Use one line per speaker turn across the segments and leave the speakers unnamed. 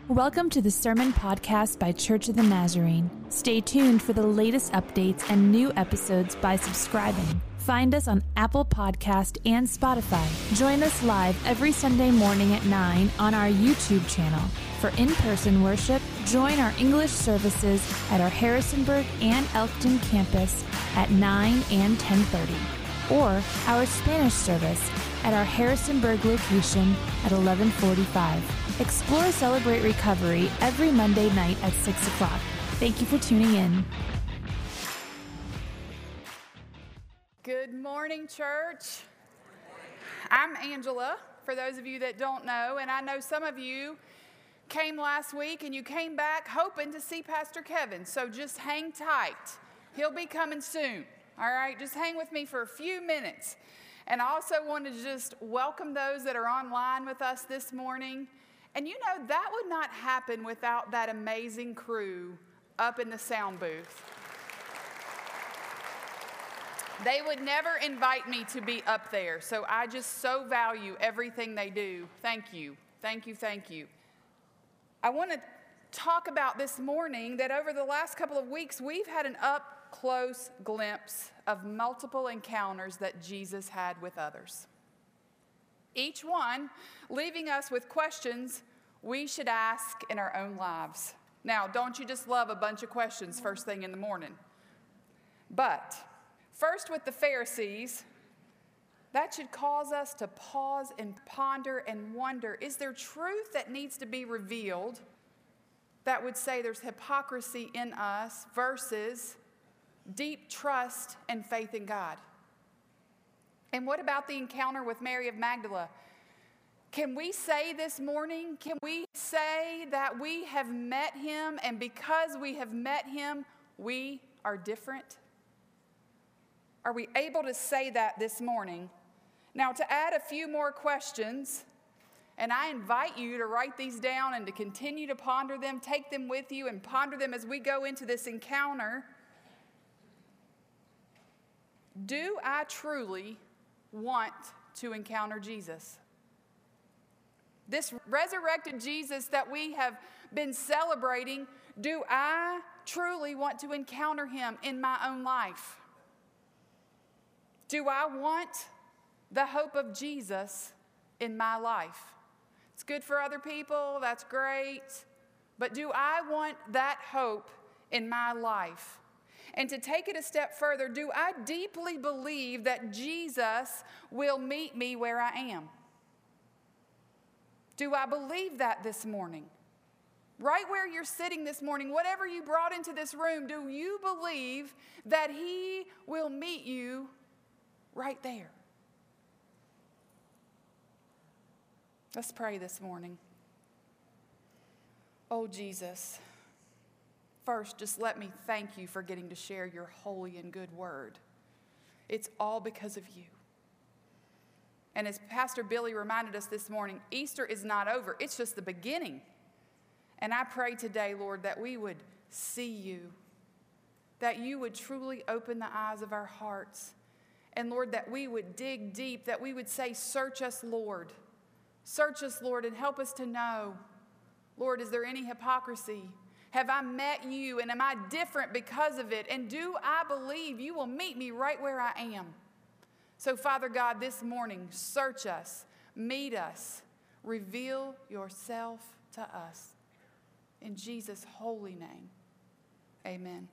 Welcome to the Sermon Podcast by Church of the Nazarene. Stay tuned for the latest updates and new episodes by subscribing. Find us on Apple Podcast and Spotify. Join us live every Sunday morning at 9 on our YouTube channel. For in-person worship, join our English services at our Harrisonburg and Elkton campus at 9 and 10:30, or our Spanish service at our Harrisonburg location at 11:45. Explore Celebrate Recovery every Monday night at 6 o'clock. Thank you for tuning in.
Good morning, church. I'm Angela, for those of you that don't know, and I know some of you came last week and you came back hoping to see Pastor Kevin, so just hang tight. He'll be coming soon, all right? Just hang with me for a few minutes. And I also wanted to just welcome those that are online with us this morning. And you know, that would not happen without that amazing crew up in the sound booth. They would never invite me to be up there, so I just so value everything they do. Thank you, thank you, thank you. I want to talk about this morning that over the last couple of weeks, we've had an up-close glimpse of multiple encounters that Jesus had with others. Each one leaving us with questions we should ask in our own lives. Now, don't you just love a bunch of questions first thing in the morning? But first with the Pharisees, that should cause us to pause and ponder and wonder, is there truth that needs to be revealed that would say there's hypocrisy in us versus deep trust and faith in God? And what about the encounter with Mary of Magdala? Can we say this morning, can we say that we have met him, and because we have met him, we are different? Are we able to say that this morning? Now, to add a few more questions, and I invite you to write these down and to continue to ponder them, take them with you and ponder them as we go into this encounter. Do I truly want to encounter Jesus? This resurrected Jesus that we have been celebrating, do I truly want to encounter him in my own life? Do I want the hope of Jesus in my life? It's good for other people, that's great, but do I want that hope in my life? And to take it a step further, do I deeply believe that Jesus will meet me where I am? Do I believe that this morning? Right where you're sitting this morning, whatever you brought into this room, do you believe that he will meet you right there? Let's pray this morning. Oh, Jesus, first, just let me thank you for getting to share your holy and good word. It's all because of you. And as Pastor Billy reminded us this morning, Easter is not over. It's just the beginning. And I pray today, Lord, that we would see you, that you would truly open the eyes of our hearts. And Lord, that we would dig deep, that we would say, search us, Lord. Search us, Lord, and help us to know, Lord, is there any hypocrisy? Have I met you, and am I different because of it? And do I believe you will meet me right where I am? So, Father God, this morning, search us, meet us, reveal yourself to us. In Jesus' holy name, amen.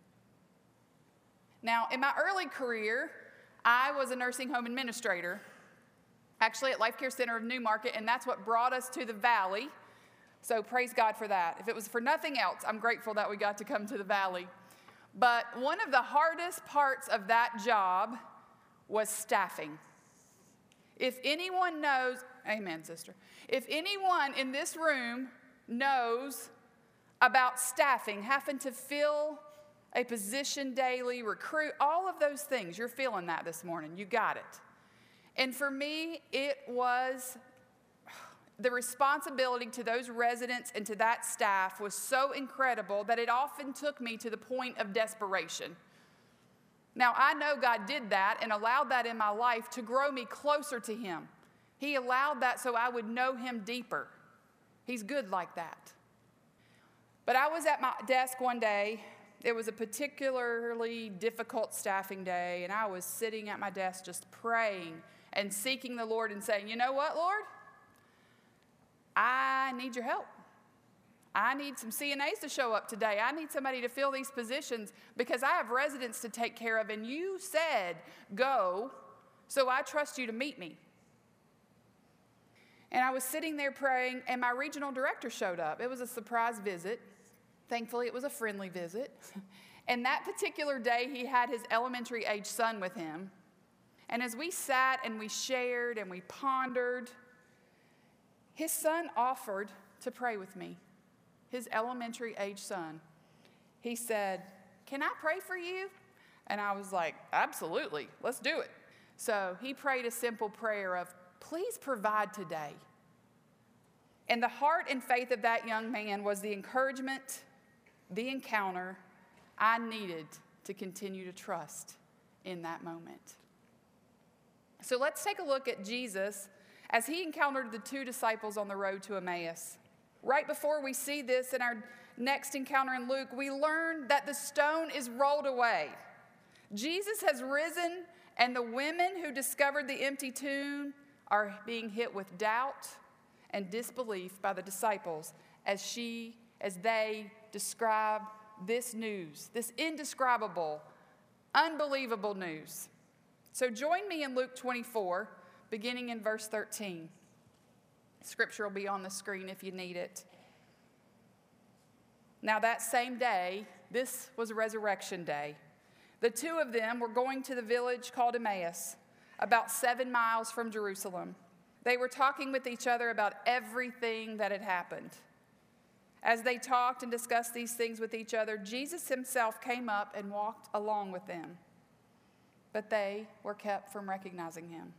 Now, in my early career, I was a nursing home administrator, actually at Life Care Center of Newmarket, and that's what brought us to the Valley. So praise God for that. If it was for nothing else, I'm grateful that we got to come to the Valley. But one of the hardest parts of that job was staffing. If anyone knows, amen, sister. If anyone in this room knows about staffing, having to fill a position daily, recruit, all of those things, you're feeling that this morning. You got it. And for me, it was the responsibility to those residents and to that staff was so incredible that it often took me to the point of desperation. Now, I know God did that and allowed that in my life to grow me closer to him. He allowed that so I would know him deeper. He's good like that. But I was at my desk one day. It was a particularly difficult staffing day, and I was sitting at my desk just praying and seeking the Lord and saying, you know what, Lord? I need your help. I need some CNAs to show up today. I need somebody to fill these positions because I have residents to take care of, and you said go, so I trust you to meet me. And I was sitting there praying, and my regional director showed up. It was a surprise visit. Thankfully, it was a friendly visit. And that particular day, he had his elementary-age son with him. And as we sat and we shared and we pondered, his son offered to pray with me, his elementary-age son. He said, can I pray for you? And I was like, absolutely, let's do it. So he prayed a simple prayer of, please provide today. And the heart and faith of that young man was the encouragement, the encounter I needed to continue to trust in that moment. So let's take a look at Jesus as he encountered the two disciples on the road to Emmaus. Right before we see this in our next encounter in Luke, we learn that the stone is rolled away. Jesus has risen, and the women who discovered the empty tomb are being hit with doubt and disbelief by the disciples as they describe this news, this indescribable, unbelievable news. So join me in Luke 24, beginning in verse 13. Scripture will be on the screen if you need it. Now that same day, this was Resurrection Day, the two of them were going to the village called Emmaus, about 7 miles from Jerusalem. They were talking with each other about everything that had happened. As they talked and discussed these things with each other, Jesus himself came up and walked along with them. But they were kept from recognizing him.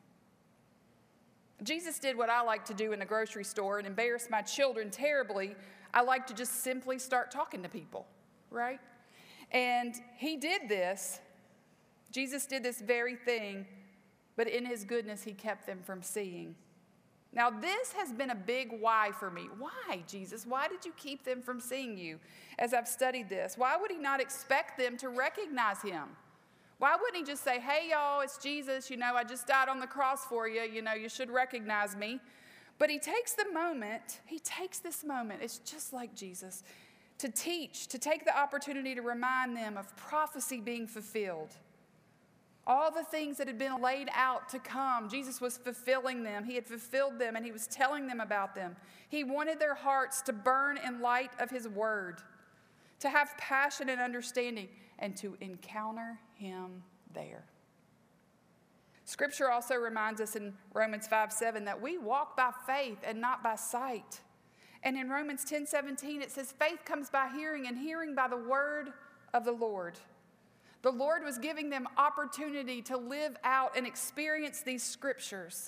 Jesus did what I like to do in a grocery store and embarrass my children terribly. I like to just simply start talking to people, right? And he did this. Jesus did this very thing, but in his goodness, he kept them from seeing. Now, this has been a big why for me. Why, Jesus? Why did you keep them from seeing you as I've studied this? Why would he not expect them to recognize him? Why wouldn't he just say, hey, y'all, it's Jesus. I just died on the cross for you. You should recognize me. But he takes this moment, it's just like Jesus, to teach, to take the opportunity to remind them of prophecy being fulfilled. All the things that had been laid out to come, Jesus was fulfilling them. He had fulfilled them, and he was telling them about them. He wanted their hearts to burn in light of his word, to have passion and understanding, and to encounter him there. Scripture also reminds us in Romans 5:7 that we walk by faith and not by sight. And in Romans 10:17, it says, faith comes by hearing, and hearing by the word of the Lord. The Lord was giving them opportunity to live out and experience these scriptures.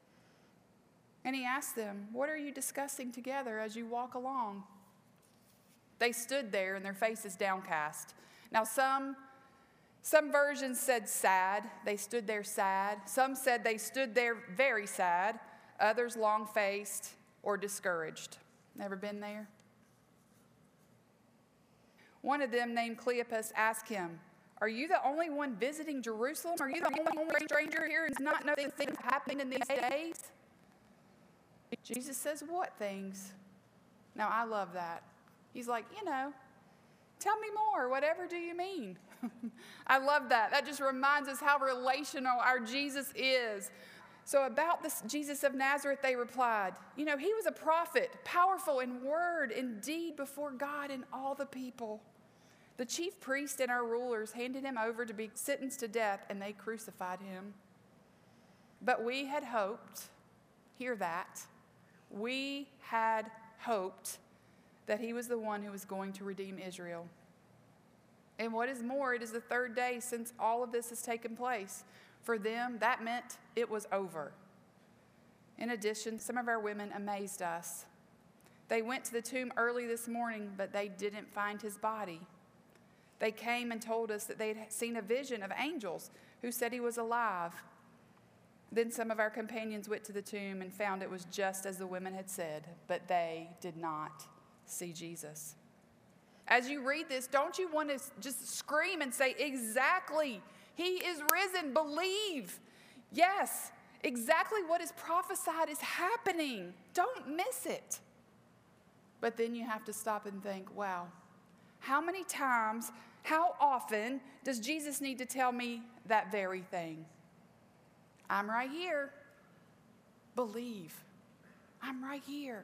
And he asked them, what are you discussing together as you walk along? They stood there and their faces downcast. Now some versions said sad. They stood there sad. Some said they stood there very sad. Others long-faced or discouraged. Never been there? One of them, named Cleopas, asked him, are you the only one visiting Jerusalem? Are you the only stranger here who does not know the things happening in these days? Jesus says, what things? Now, I love that. He's like, tell me more. Whatever do you mean? I love that. That just reminds us how relational our Jesus is. So about this Jesus of Nazareth, they replied, he was a prophet, powerful in word and deed before God and all the people. The chief priest and our rulers handed him over to be sentenced to death, and they crucified him. But we had hoped, hear that, we had hoped that he was the one who was going to redeem Israel. And what is more, it is the third day since all of this has taken place. For them, that meant it was over. In addition, some of our women amazed us. They went to the tomb early this morning, but they didn't find his body. They came and told us that they'd seen a vision of angels who said he was alive. Then some of our companions went to the tomb and found it was just as the women had said, but they did not see Jesus. As you read this, don't you want to just scream and say, exactly, he is risen, believe. Yes, exactly what is prophesied is happening. Don't miss it. But then you have to stop and think, wow, how many times, how often does Jesus need to tell me that very thing? I'm right here. Believe. I'm right here.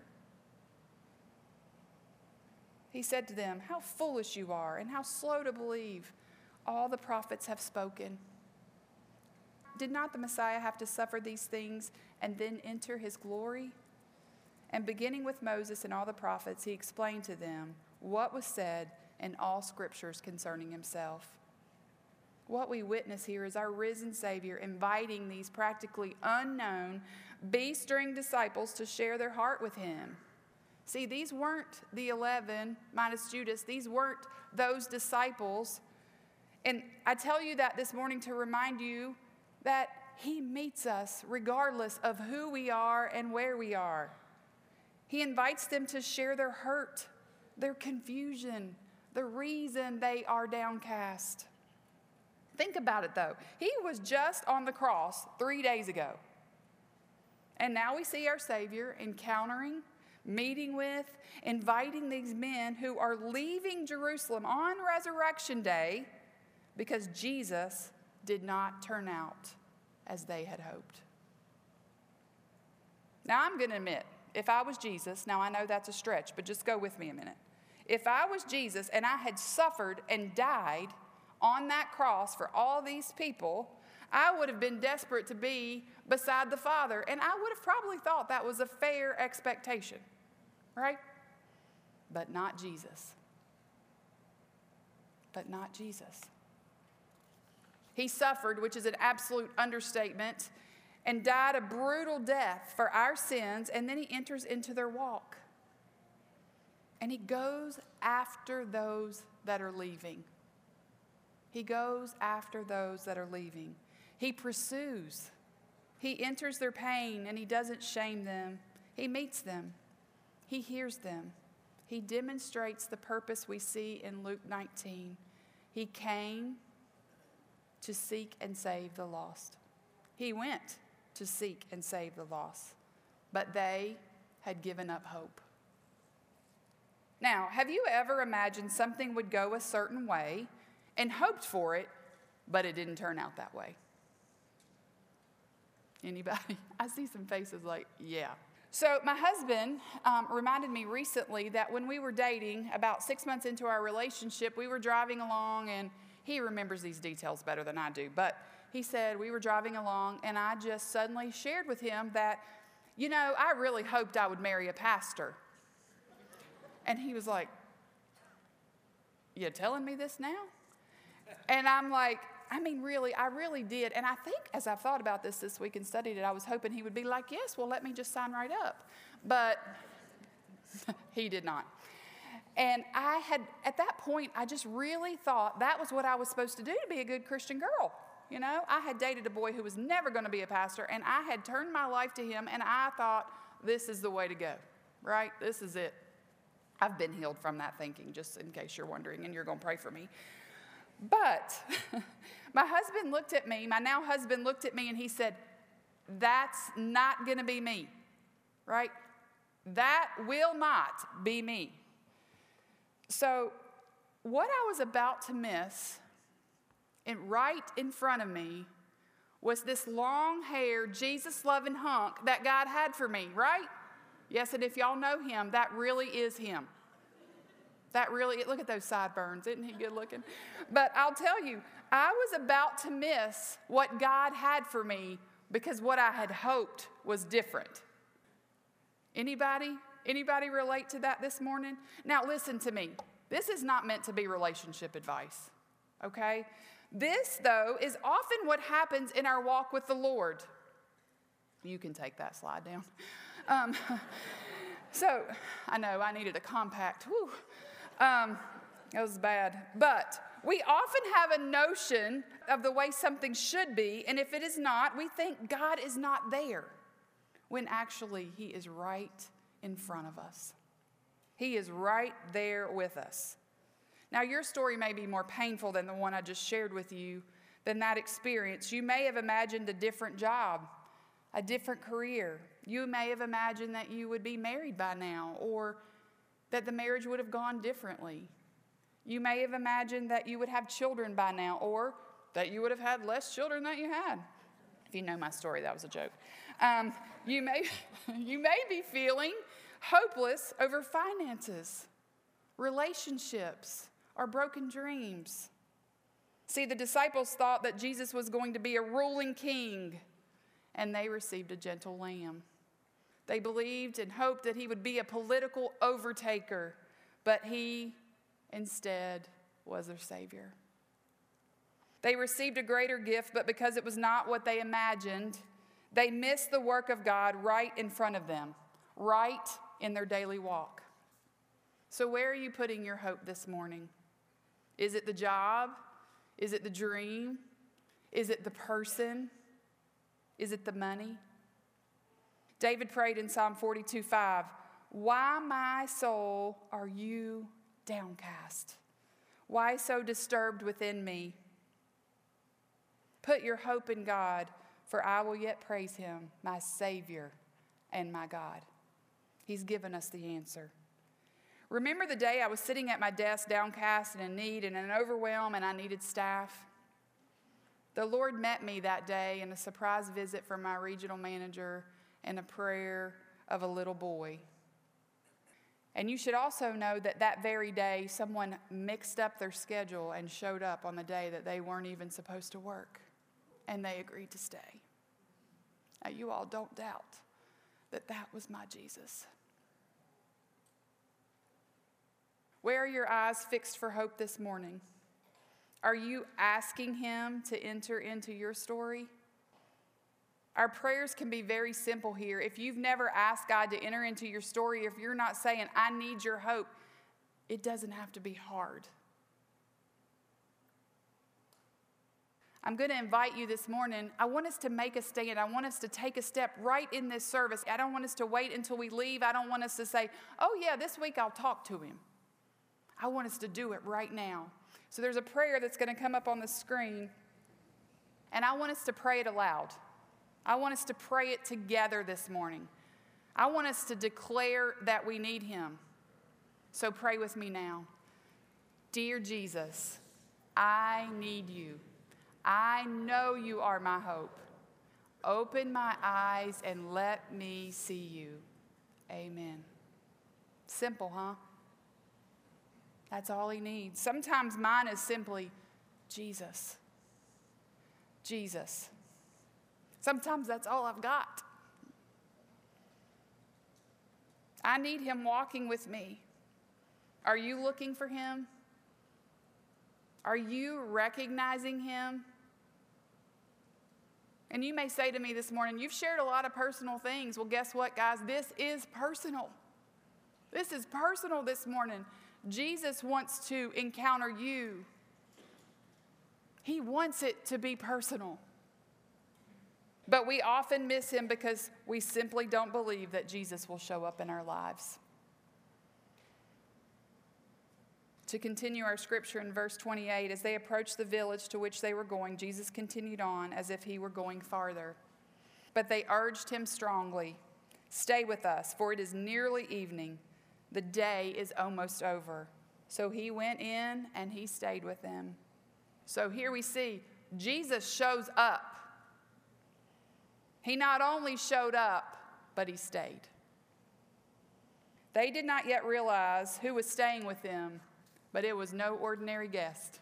He said to them, how foolish you are and how slow to believe. All the prophets have spoken. Did not the Messiah have to suffer these things and then enter his glory? And beginning with Moses and all the prophets, he explained to them what was said in all scriptures concerning himself. What we witness here is our risen Savior inviting these practically unknown, bee-string disciples to share their heart with him. See, these weren't the 11 minus Judas. These weren't those disciples. And I tell you that this morning to remind you that he meets us regardless of who we are and where we are. He invites them to share their hurt, their confusion, the reason they are downcast. Think about it, though. He was just on the cross 3 days ago. And now we see our Savior encountering, meeting with, inviting these men who are leaving Jerusalem on Resurrection Day because Jesus did not turn out as they had hoped. Now, I'm going to admit, if I was Jesus, now I know that's a stretch, but just go with me a minute. If I was Jesus and I had suffered and died on that cross for all these people, I would have been desperate to be beside the Father, and I would have probably thought that was a fair expectation, right? But not Jesus. But not Jesus. He suffered, which is an absolute understatement, and died a brutal death for our sins, and then he enters into their walk. And he goes after those that are leaving. He goes after those that are leaving. He pursues. He enters their pain, and he doesn't shame them. He meets them. He hears them. He demonstrates the purpose we see in Luke 19. He came to seek and save the lost. He went to seek and save the lost, but they had given up hope. Now, have you ever imagined something would go a certain way and hoped for it, but it didn't turn out that way? Anybody? I see some faces like, yeah. So my husband reminded me recently that when we were dating, about 6 months into our relationship, we were driving along, and he remembers these details better than I do, but he said we were driving along, and I just suddenly shared with him that, you know, I really hoped I would marry a pastor. And he was like, you telling me this now? And I'm like, I mean, really, I really did. And I think as I've thought about this week and studied it, I was hoping he would be like, yes, well, let me just sign right up. But he did not. And I had, at that point, I just really thought that was what I was supposed to do to be a good Christian girl. You know, I had dated a boy who was never going to be a pastor, and I had turned my life to him, and I thought, this is the way to go, right? This is it. I've been healed from that thinking, just in case you're wondering, and you're going to pray for me. But my husband looked at me, my now husband looked at me, and he said, that's not going to be me, right? That will not be me. So what I was about to miss, and right in front of me, was this long-haired, Jesus-loving hunk that God had for me, right? Yes, and if y'all know him, that really is him. That really, look at those sideburns, isn't he good looking? But I'll tell you, I was about to miss what God had for me because what I had hoped was different. Anybody relate to that this morning? Now listen to me. This is not meant to be relationship advice, okay? This, though, is often what happens in our walk with the Lord. You can take that slide down. So, I know I needed a compact. Whew. That was bad. But we often have a notion of the way something should be, and if it is not, we think God is not there, when actually he is right in front of us. He is right there with us. Now, your story may be more painful than the one I just shared with you, than that experience. You may have imagined a different job, a different career. You may have imagined that you would be married by now, or that the marriage would have gone differently. You may have imagined that you would have children by now, or that you would have had less children than you had. If you know my story, that was a joke. You may be feeling hopeless over finances, relationships, or broken dreams. See, the disciples thought that Jesus was going to be a ruling king, and they received a gentle lamb. They believed and hoped that he would be a political overtaker, but he instead was their Savior. They received a greater gift, but because it was not what they imagined, they missed the work of God right in front of them, right in their daily walk. So where are you putting your hope this morning? Is it the job? Is it the dream? Is it the person? Is it the money? David prayed in Psalm 42:5, "Why, my soul, are you downcast? Why so disturbed within me? Put your hope in God, for I will yet praise him, my Savior and my God." He's given us the answer. Remember the day I was sitting at my desk, downcast and in need and in overwhelm, and I needed staff? The Lord met me that day in a surprise visit from my regional manager and a prayer of a little boy. And you should also know that that very day, someone mixed up their schedule and showed up on the day that they weren't even supposed to work, and they agreed to stay. Now, you all don't doubt that that was my Jesus. Where are your eyes fixed for hope this morning? Are you asking him to enter into your story? Our prayers can be very simple here. If you've never asked God to enter into your story, if you're not saying, "I need your hope," it doesn't have to be hard. I'm going to invite you this morning. I want us to make a stand. I want us to take a step right in this service. I don't want us to wait until we leave. I don't want us to say, "Oh yeah, this week I'll talk to him." I want us to do it right now. So there's a prayer that's going to come up on the screen, and I want us to pray it aloud. I want us to pray it together this morning. I want us to declare that we need him. So pray with me now. Dear Jesus, I need you. I know you are my hope. Open my eyes and let me see you. Amen. Simple, huh? That's all he needs. Sometimes mine is simply Jesus. Jesus. Sometimes that's all I've got. I need him walking with me. Are you looking for him? Are you recognizing him? And you may say to me this morning, "You've shared a lot of personal things." Well, guess what, guys? This is personal. This is personal this morning. Jesus wants to encounter you. He wants it to be personal. But we often miss him because we simply don't believe that Jesus will show up in our lives. To continue our scripture in verse 28, as they approached the village to which they were going, Jesus continued on as if he were going farther. But they urged him strongly, "Stay with us, for it is nearly evening. The day is almost over." So he went in and he stayed with them. So here we see Jesus shows up. He not only showed up, but he stayed. They did not yet realize who was staying with them, but it was no ordinary guest.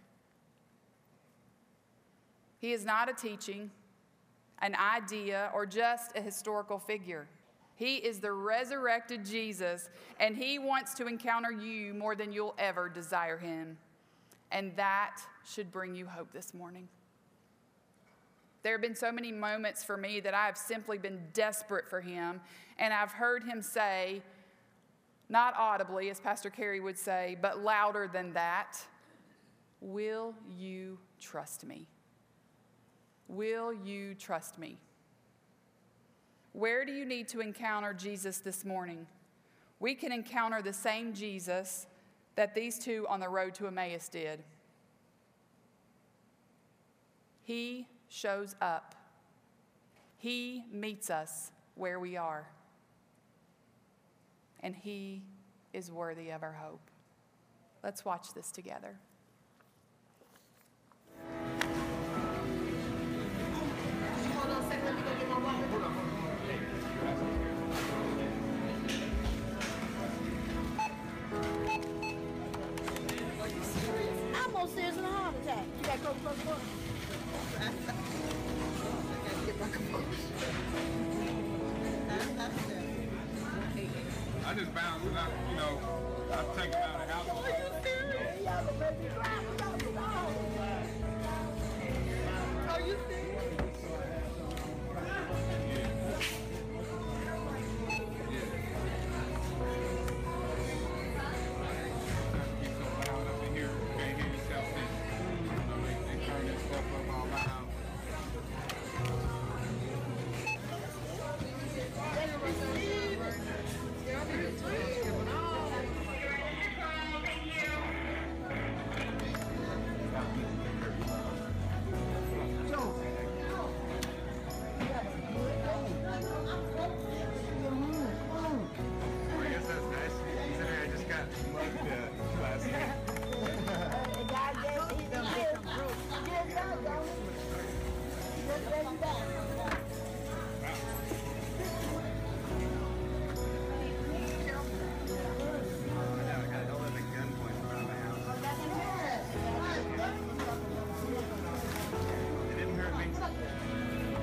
He is not a teaching, an idea, or just a historical figure. He is the resurrected Jesus, and he wants to encounter you more than you'll ever desire him. And that should bring you hope this morning. There have been so many moments for me that I have simply been desperate for him, and I've heard him say, not audibly, as Pastor Carey would say, but louder than that, "Will you trust me? Will you trust me?" Where do you need to encounter Jesus this morning? We can encounter the same Jesus that these two on the road to Emmaus did. He shows up. He meets us where we are. And he is worthy of our hope. Let's watch this together.
I'm almost serious in a heart attack. You got to go close the door.
I just bounced it out, I take it out of the house.
Are you serious? Y'all gonna make me cry. Are you serious?
Get so loud up in here, you can't hear yourself. They turn that stuff up all loud. I guess that's nice. Considering I just got mugged last night.
God gave me the gift. Yes, God, don't he? Just let him down.
I got held at a gunpoint around the house. It didn't hurt me.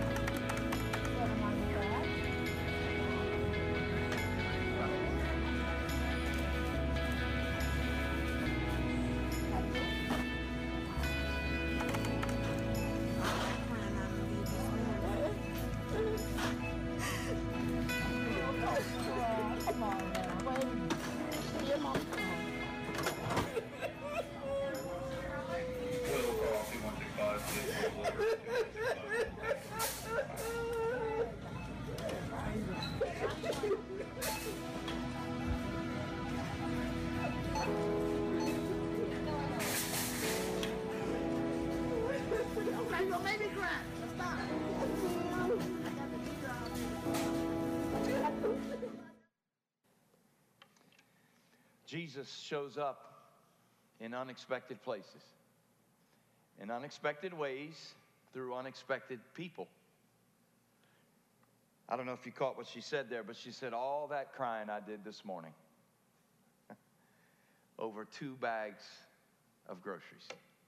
Come on now. Wait a minute. Your mom. Okay, you'll make me cry. Stop.
Jesus shows up in unexpected places, in unexpected ways, through unexpected people. I don't know if you caught what she said there, but she said, all that crying I did this morning over 2 bags of groceries.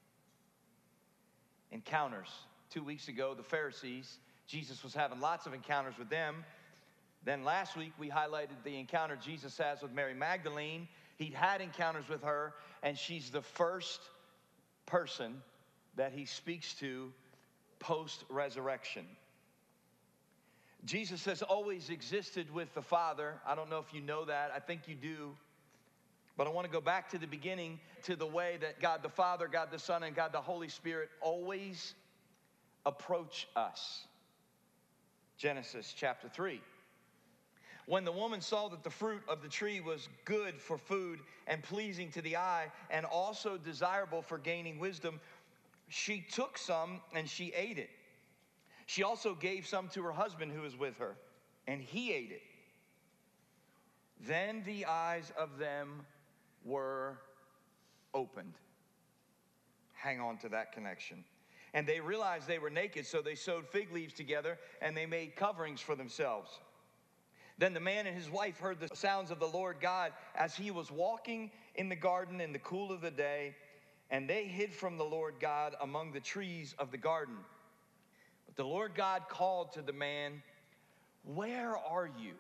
Encounters. 2 weeks ago, the Pharisees, Jesus was having lots of encounters with them. Then last week, we highlighted the encounter Jesus has with Mary Magdalene. He'd had encounters with her, and she's the first person that he speaks to post-resurrection. Jesus has always existed with the Father. I don't know if you know that. I think you do. But I want to go back to the beginning, to the way that God the Father, God the Son, and God the Holy Spirit always approach us. Genesis chapter 3. When the woman saw that the fruit of the tree was good for food and pleasing to the eye and also desirable for gaining wisdom, she took some and she ate it. She also gave some to her husband who was with her, and he ate it. Then the eyes of them were opened. Hang on to that connection. And they realized they were naked, so they sewed fig leaves together and they made coverings for themselves. Then the man and his wife heard the sounds of the Lord God as he was walking in the garden in the cool of the day, and they hid from the Lord God among the trees of the garden. But the Lord God called to the man, "Where are you?"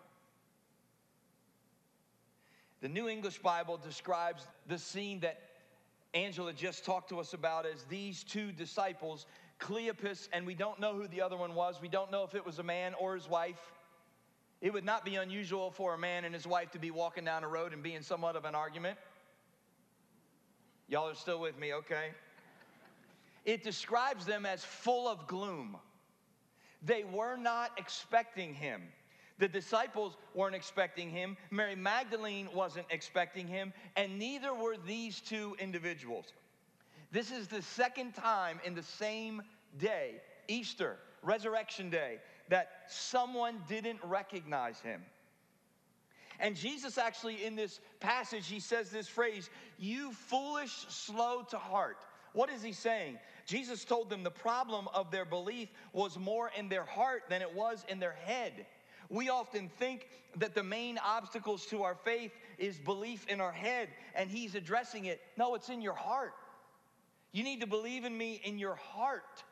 The New English Bible describes the scene that Angela just talked to us about as these 2 disciples, Cleopas, and we don't know who the other one was. We don't know if it was a man or his wife. It would not be unusual for a man and his wife to be walking down the road and be in somewhat of an argument. Y'all are still with me, okay? It describes them as full of gloom. They were not expecting him. The disciples weren't expecting him. Mary Magdalene wasn't expecting him. And neither were these two individuals. This is the second time in the same day, Easter, Resurrection Day, that someone didn't recognize him. And Jesus actually, in this passage, he says this phrase, "You foolish, slow to heart." What is he saying? Jesus told them the problem of their belief was more in their heart than it was in their head. We often think that the main obstacles to our faith is belief in our head, and he's addressing it. No, it's in your heart. You need to believe in me in your heart.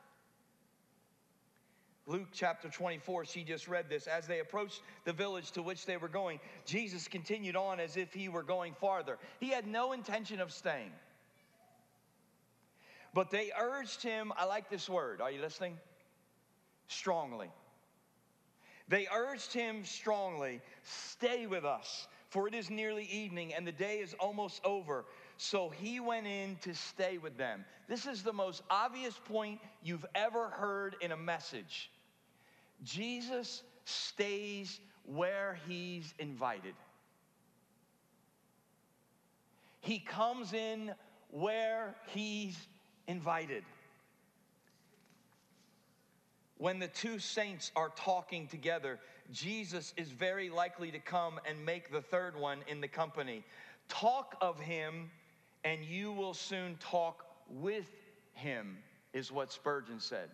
Luke chapter 24, she just read this. As they approached the village to which they were going, Jesus continued on as if he were going farther. He had no intention of staying. But they urged him, I like this word, are you listening? Strongly. They urged him strongly, "Stay with us, for it is nearly evening and the day is almost over." So he went in to stay with them. This is the most obvious point you've ever heard in a message. Jesus stays where he's invited. He comes in where he's invited. When the two saints are talking together, Jesus is very likely to come and make the third one in the company. Talk of him, and you will soon talk with him, is what Spurgeon said.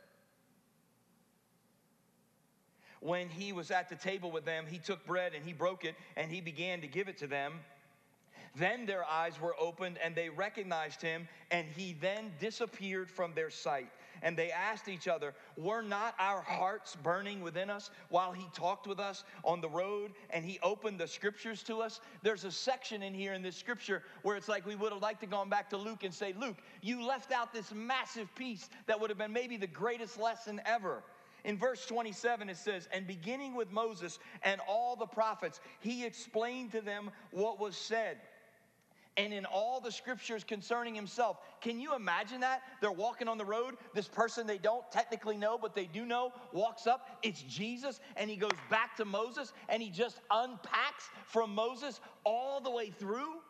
When he was at the table with them, he took bread and he broke it, and he began to give it to them. Then their eyes were opened, and they recognized him, and he then disappeared from their sight. And they asked each other, "Were not our hearts burning within us while he talked with us on the road and he opened the scriptures to us?" There's a section in here in this scripture where it's like we would have liked to gone back to Luke and say, "Luke, you left out this massive piece that would have been maybe the greatest lesson ever." In verse 27 it says, "And beginning with Moses and all the prophets, he explained to them what was said. And in all the scriptures concerning himself." Can you imagine that? They're walking on the road. This person they don't technically know, but they do know, walks up. It's Jesus, and he goes back to Moses, and he just unpacks from Moses all the way through.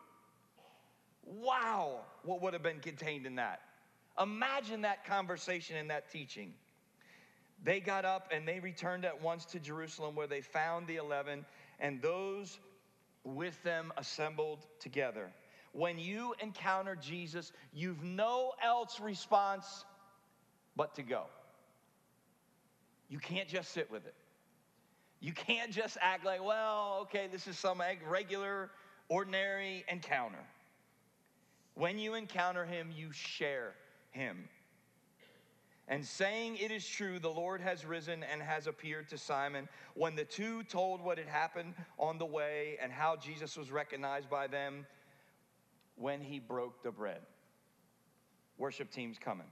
Wow, what would have been contained in that? Imagine that conversation and that teaching. They got up, and they returned at once to Jerusalem, where they found the 11, and those with them assembled together. When you encounter Jesus, you've no else response but to go. You can't just sit with it. You can't just act like, well, okay, this is some regular, ordinary encounter. When you encounter him, you share him. And saying, "It is true, the Lord has risen and has appeared to Simon." When the two told what had happened on the way and how Jesus was recognized by them when he broke the bread. Worship team's coming.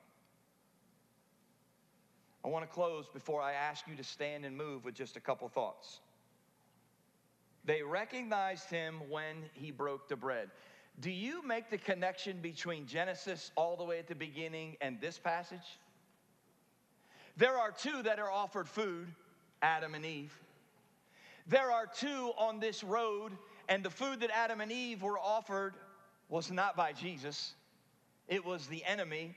I want to close before I ask you to stand and move with just a couple thoughts. They recognized him when he broke the bread. Do you make the connection between Genesis all the way at the beginning and this passage? There are two that are offered food, Adam and Eve. There are two on this road, and the food that Adam and Eve were offered was not by Jesus. It was the enemy.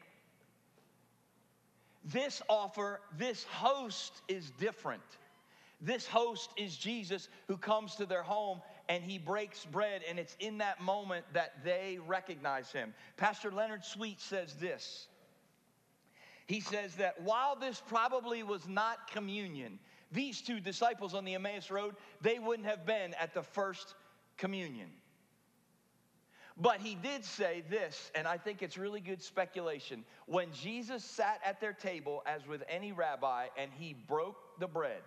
This offer, this host is different. This host is Jesus, who comes to their home and he breaks bread, and it's in that moment that they recognize him. Pastor Leonard Sweet says this. He says that while this probably was not communion, these two disciples on the Emmaus Road, they wouldn't have been at the first communion. But he did say this, and I think it's really good speculation. When Jesus sat at their table, as with any rabbi, and he broke the bread,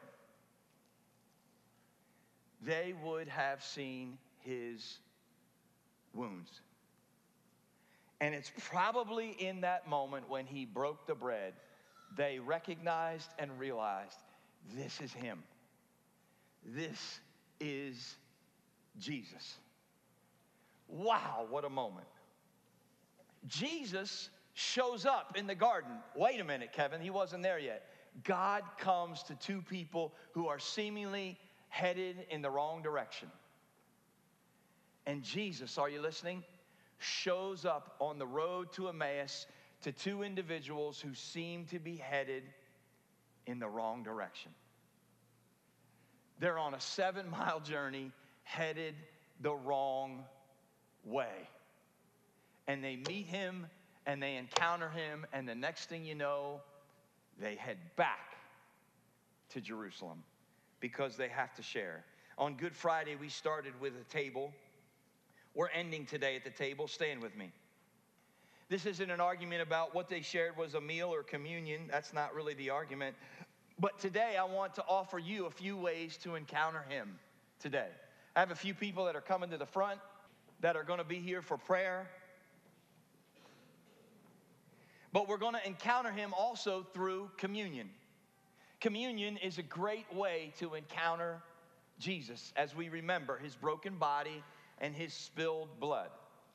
they would have seen his wounds. And it's probably in that moment when he broke the bread, they recognized and realized, this is him. This is Jesus. Wow, what a moment. Jesus shows up in the garden. Wait a minute, Kevin, he wasn't there yet. God comes to two people who are seemingly headed in the wrong direction. And Jesus, are you listening? Shows up on the road to Emmaus to two individuals who seem to be headed in the wrong direction. They're on a 7-mile journey headed the wrong way. And they meet him and they encounter him, and the next thing you know, they head back to Jerusalem because they have to share. On Good Friday, we started with a table. We're ending today at the table. Stand with me. This isn't an argument about what they shared was a meal or communion. That's not really the argument. But today, I want to offer you a few ways to encounter him today. I have a few people that are coming to the front that are going to be here for prayer. But we're going to encounter him also through communion. Communion is a great way to encounter Jesus as we remember his broken body and his spilled blood.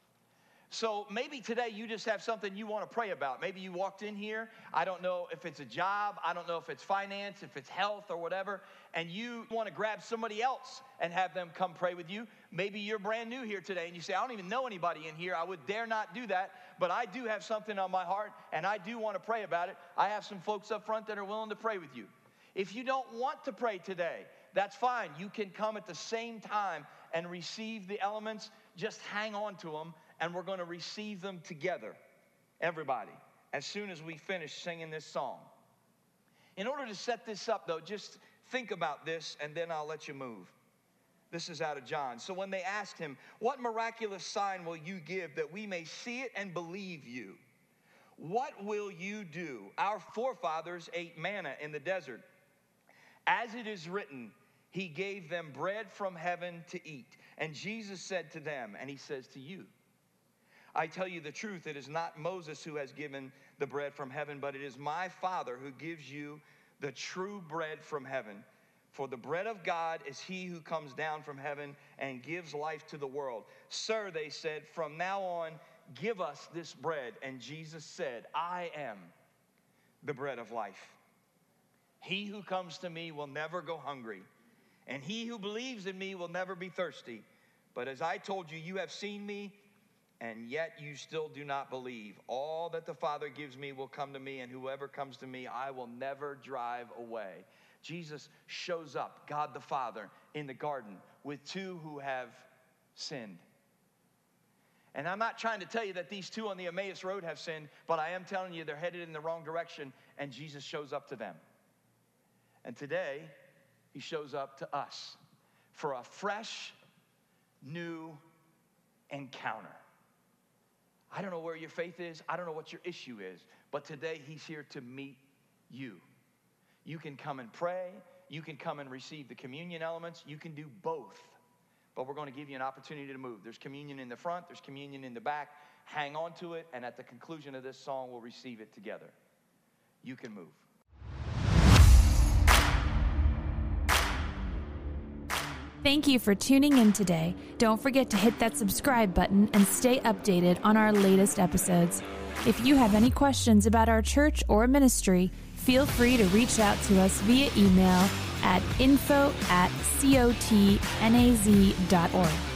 So maybe today you just have something you want to pray about. Maybe you walked in here. I don't know if it's a job. I don't know if it's finance, if it's health or whatever. And you want to grab somebody else and have them come pray with you. Maybe you're brand new here today and you say, I don't even know anybody in here. I would dare not do that. But I do have something on my heart and I do want to pray about it. I have some folks up front that are willing to pray with you. If you don't want to pray today, that's fine. You can come at the same time and receive the elements. Just hang on to them. And we're going to receive them together, everybody, as soon as we finish singing this song. In order to set this up, though, just think about this, and then I'll let you move. This is out of John. So when they asked him, what miraculous sign will you give that we may see it and believe you? What will you do? Our forefathers ate manna in the desert. As it is written, he gave them bread from heaven to eat. And Jesus said to them, and he says to you, I tell you the truth, it is not Moses who has given the bread from heaven, but it is my Father who gives you the true bread from heaven. For the bread of God is he who comes down from heaven and gives life to the world. Sir, they said, from now on, give us this bread. And Jesus said, I am the bread of life. He who comes to me will never go hungry, and he who believes in me will never be thirsty. But as I told you, you have seen me, and yet you still do not believe. All that the Father gives me will come to me, and whoever comes to me, I will never drive away. Jesus shows up, God the Father, in the garden with two who have sinned. And I'm not trying to tell you that these two on the Emmaus Road have sinned, but I am telling you they're headed in the wrong direction, and Jesus shows up to them. And today, he shows up to us for a fresh, new encounter. I don't know where your faith is. I don't know what your issue is. But today, he's here to meet you. You can come and pray. You can come and receive the communion elements. You can do both. But we're going to give you an opportunity to move. There's communion in the front. There's communion in the back. Hang on to it. And at the conclusion of this song, we'll receive it together. You can move.
Thank you for tuning in today. Don't forget to hit that subscribe button and stay updated on our latest episodes. If you have any questions about our church or ministry, feel free to reach out to us via email at info@cotnaz.org.